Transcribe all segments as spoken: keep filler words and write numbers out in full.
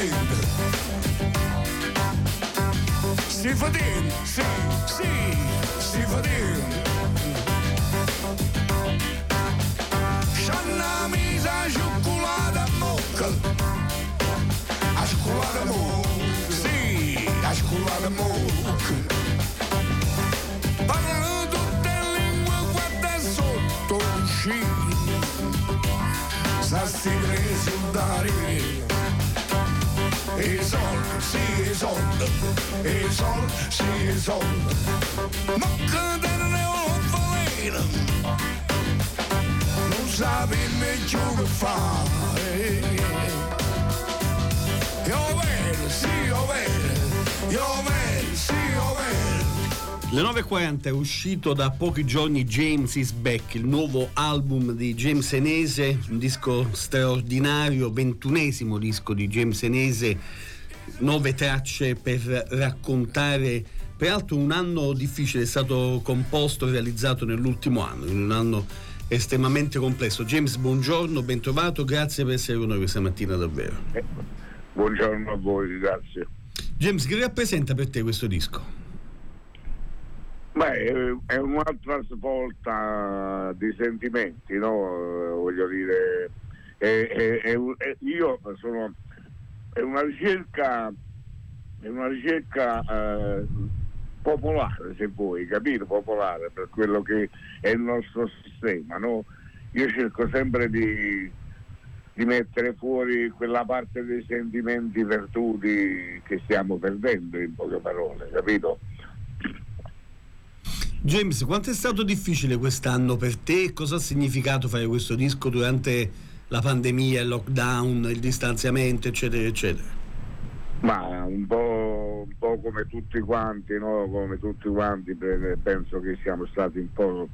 vedendo, si vedendo, sì, sì, si vedendo. C'hanno messo la cioccolata a mocca, la cioccolata a mocca, sì, la cioccolata a mocca. Parlano tutte le lingue, guarda sotto uscire, sa sti risultati. E i soldi, sì, i soldi, e i soldi, sì, i soldi. Ma che te ne ho valere, non sapi meglio che fare. Io vedo, sì, io vedo, io vedo, sì, io vedo. Le nove e quaranta è uscito da pochi giorni James is Back, il nuovo album di James Enese, un disco straordinario, ventunesimo disco di James Enese, nove tracce per raccontare, peraltro un anno difficile, è stato composto e realizzato nell'ultimo anno, in un anno estremamente complesso. James, buongiorno, ben trovato, grazie per essere con noi questa mattina davvero. Eh, buongiorno a voi, grazie. James, che rappresenta per te questo disco? Beh, è un'altra svolta di sentimenti, no? Voglio dire, è, è, è, è, io sono, è una ricerca, è una ricerca eh, popolare, se vuoi, capire, popolare per quello che è il nostro sistema, no? Io cerco sempre di, di mettere fuori quella parte dei sentimenti perduti che stiamo perdendo, in poche parole, capito? James, quanto è stato difficile quest'anno per te? Cosa ha significato fare questo disco durante la pandemia, il lockdown, il distanziamento, eccetera, eccetera? Ma un po', un po' come tutti quanti, no? Come tutti quanti, penso che siamo stati un po'...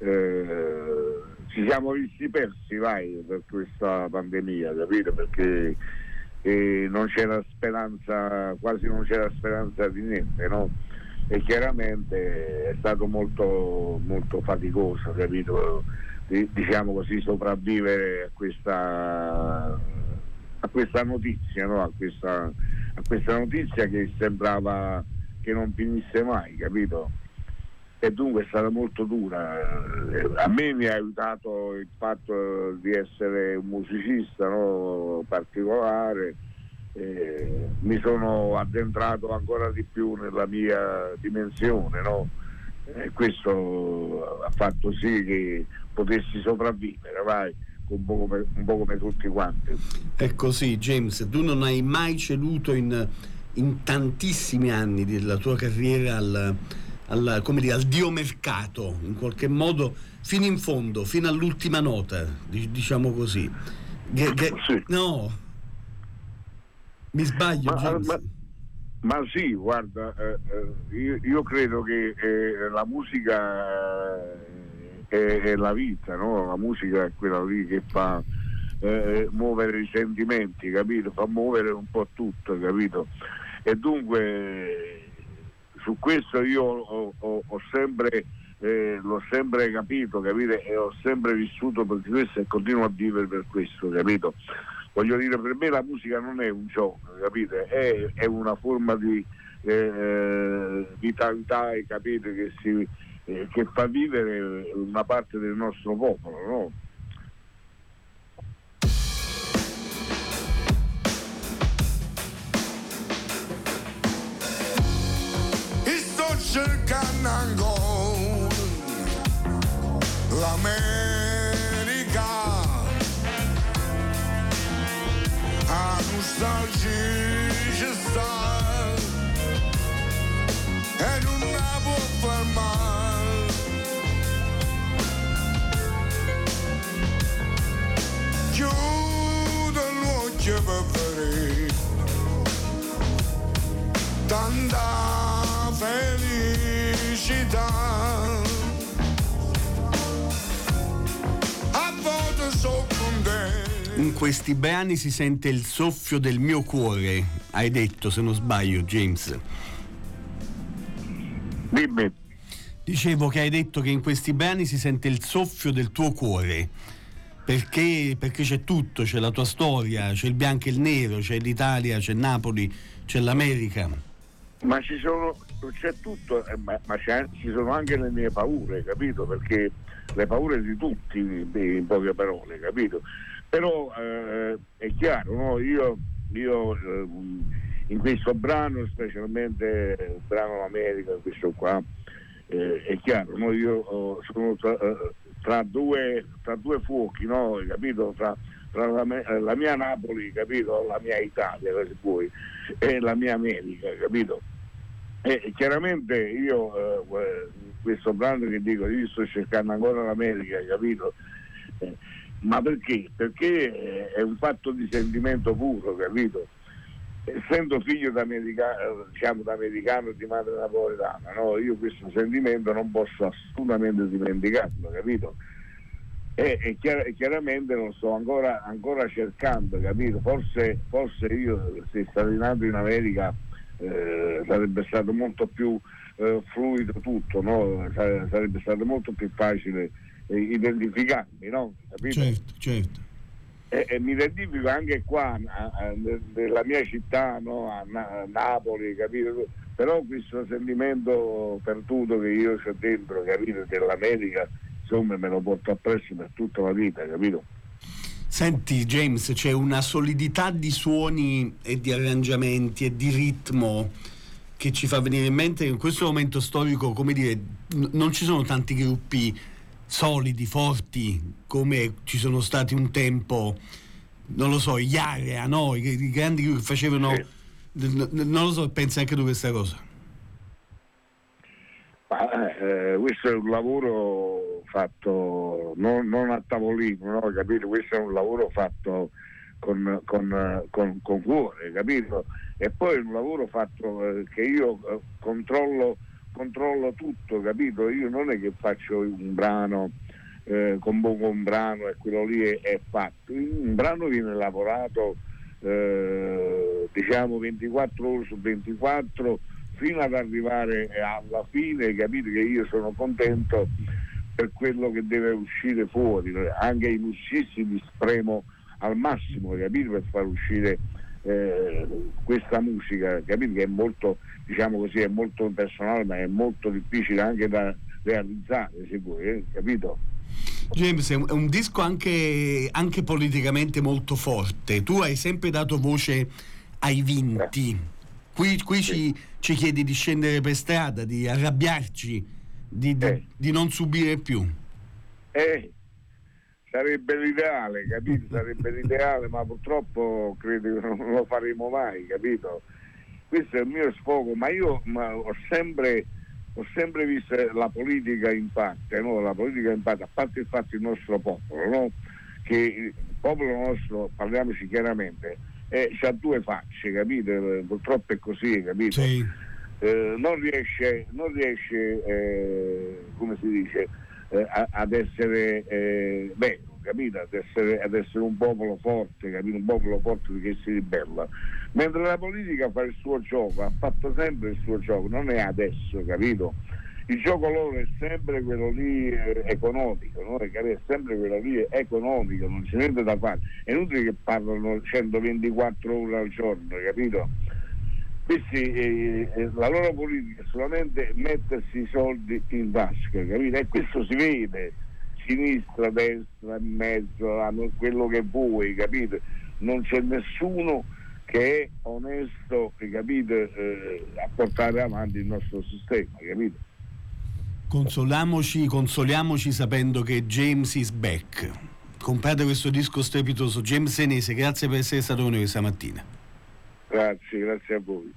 Eh, ci siamo visti persi, vai, per questa pandemia, capito? Perché eh, non c'era speranza, quasi non c'era speranza di niente, no? E chiaramente è stato molto molto faticoso, capito? Diciamo così, sopravvivere a questa a questa notizia, no? A questa a questa notizia che sembrava che non finisse mai, capito? E dunque è stata molto dura. A me mi ha aiutato il fatto di essere un musicista, no? Particolare. Eh, mi sono addentrato ancora di più nella mia dimensione, no? E questo ha fatto sì che potessi sopravvivere, vai, un po' come, un po' come tutti quanti. È così, James, tu non hai mai ceduto in, in tantissimi anni della tua carriera al, al, come dire, al dio mercato, in qualche modo, fino in fondo, fino all'ultima nota, diciamo così. Che, che, sì. No, mi sbaglio, ma, James? Ma, ma sì, guarda, eh, eh, io, io credo che eh, la musica è, è la vita, no? La musica è quella lì che fa eh, muovere i sentimenti, capito? Fa muovere un po' tutto, capito? E dunque su questo io ho, ho, ho sempre eh, l'ho sempre capito, capito? E ho sempre vissuto per questo e continuo a vivere per questo, capito? Voglio dire, per me la musica non è un gioco, capite? È, è una forma di eh, vitalità, capite? Che, si, eh, che fa vivere una parte del nostro popolo, no? E sto cercando ancora l'America, a nostalgia ci sta e non la può fermare. Chiudo l'occhio per vedere tanta felicità. A volte so contento. In questi brani si sente il soffio del mio cuore, hai detto, se non sbaglio, James. Dimmi. Dicevo che hai detto che in questi brani si sente il soffio del tuo cuore. Perché, perché c'è tutto, c'è la tua storia, c'è il bianco e il nero, c'è l'Italia, c'è Napoli, c'è l'America. Ma ci sono, c'è tutto, eh, ma, ma c'è, ci sono anche le mie paure, capito? Perché le paure di tutti, in poche parole, capito? Però eh, è chiaro, no? Io, io eh, in questo brano, specialmente il brano America, questo qua, eh, è chiaro, no? Io oh, sono tra, eh, tra, due, tra due fuochi, no? Capito? Tra, tra la, la mia Napoli, capito? La mia Italia, se vuoi, e la mia America, capito? E chiaramente io eh, questo brano che dico, io sto cercando ancora l'America, capito? Eh, ma perché? Perché è un fatto di sentimento puro, capito? Essendo figlio d'americano, diciamo d'americano e di madre napoletana, no? Io questo sentimento non posso assolutamente dimenticarlo, capito? E, e, chiar- e chiaramente lo sto ancora, ancora cercando, capito? Forse, forse io, se stavo nato in America, eh, sarebbe stato molto più eh, fluido tutto, no? Sarebbe stato molto più facile eh, identificarmi, no? Capito? Certo, certo. E, e mi identifico anche qua a, a, nella mia città, no? a, Na- a Napoli, capito? Però questo sentimento perduto che io ho dentro, capito, dell'America, insomma me lo porto appresso per tutta la vita, capito? Senti James, c'è una solidità di suoni e di arrangiamenti e di ritmo che ci fa venire in mente che in questo momento storico, come dire, n- non ci sono tanti gruppi solidi, forti, come ci sono stati un tempo, non lo so, gli Area, no? I, i grandi che facevano, Sì. n- n- non lo so, pensi anche tu questa cosa? Ma, eh, questo è un lavoro fatto non, non a tavolino, no? Capito? Questo è un lavoro fatto con, con, con, con cuore, capito? E poi è un lavoro fatto eh, che io eh, controllo, controllo tutto, capito? Io non è che faccio un brano, eh, compongo un brano e quello lì è, è fatto. Un brano viene lavorato eh, diciamo ventiquattro ore su ventiquattro fino ad arrivare alla fine, capite che io sono contento per quello che deve uscire fuori, anche i musicisti li spremo al massimo, capite, per far uscire eh, questa musica, capite che è molto, diciamo così, è molto personale, ma è molto difficile anche da realizzare, se vuoi, eh, capito? James, è un, è un disco anche, anche politicamente molto forte. Tu hai sempre dato voce ai vinti. Eh. Qui, qui sì. ci, ci chiedi di scendere per strada, di arrabbiarci, di, di, eh. di non subire più. Eh, sarebbe l'ideale, capito? Sarebbe l'ideale, ma purtroppo credo che non lo faremo mai, capito? Questo è il mio sfogo, ma io ma ho sempre ho sempre visto la politica in parte, no? La politica in parte, a parte il fatto il nostro popolo, no? Che il popolo nostro, parliamoci chiaramente, Eh, c'ha due facce, capite? Purtroppo è così, capito? Sì. Eh, non riesce, non riesce eh, come si dice, eh, a, ad essere eh, vero, capito? Ad essere, ad essere un popolo forte, capito? Un popolo forte che si ribella. Mentre la politica fa il suo gioco, ha fatto sempre il suo gioco, non è adesso, capito? Il gioco loro è sempre quello lì eh, economico, no? È sempre quello lì economico, non c'è niente da fare. È inutile che parlano centoventiquattro ore al giorno, capito? Questi, eh, eh, la loro politica è solamente mettersi i soldi in tasca, capito? E questo si vede, sinistra, destra, in mezzo, quello che vuoi, capito? Non c'è nessuno che è onesto, capito? Eh, a portare avanti il nostro sistema, capito? Consoliamoci, consoliamoci sapendo che James is back. Comprate questo disco strepitoso. James Senese, grazie per essere stato con noi questa mattina. Grazie, grazie a voi.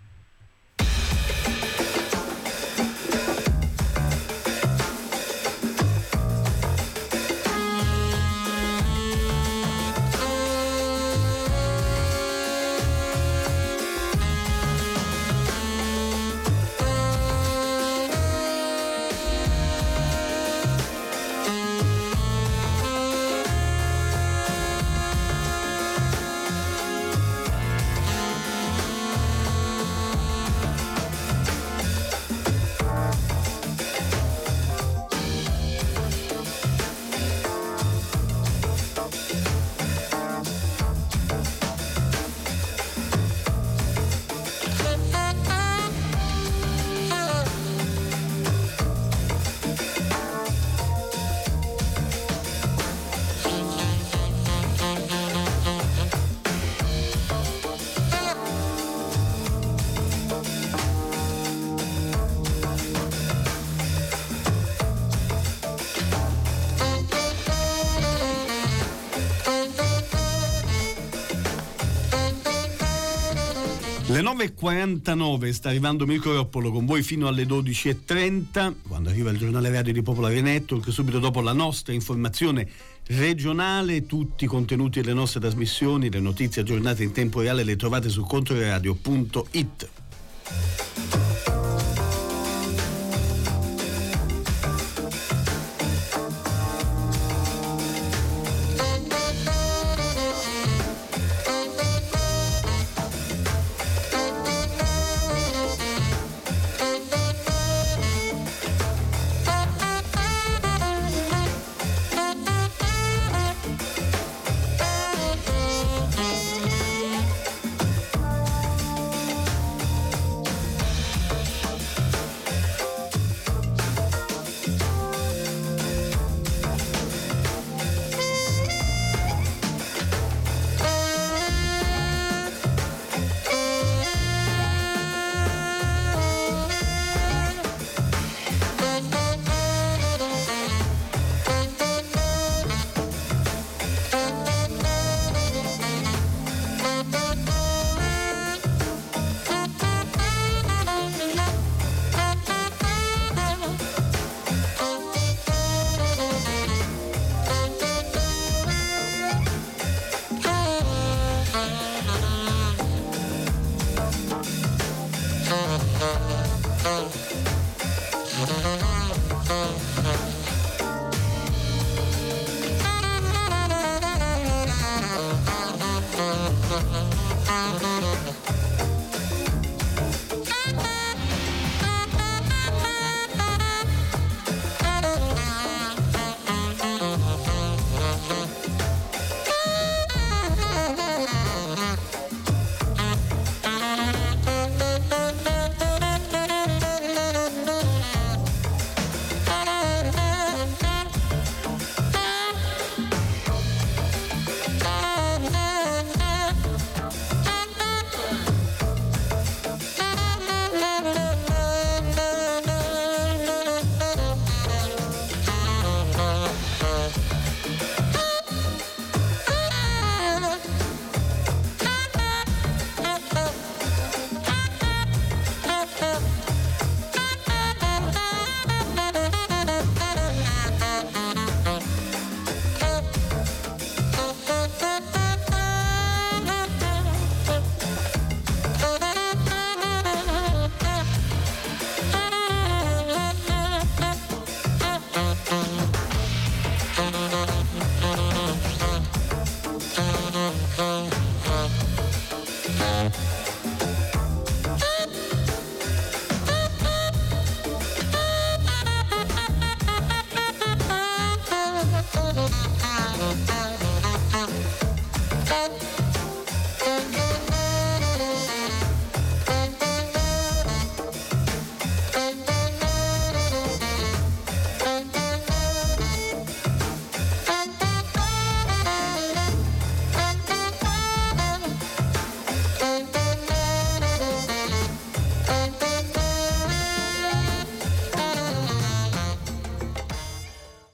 Le nove e quarantanove, sta arrivando Mirko Roppolo con voi fino alle dodici e trenta, quando arriva il giornale radio di Popolare Network, subito dopo la nostra informazione regionale. Tutti i contenuti delle nostre trasmissioni, le notizie aggiornate in tempo reale le trovate su controradio punto it.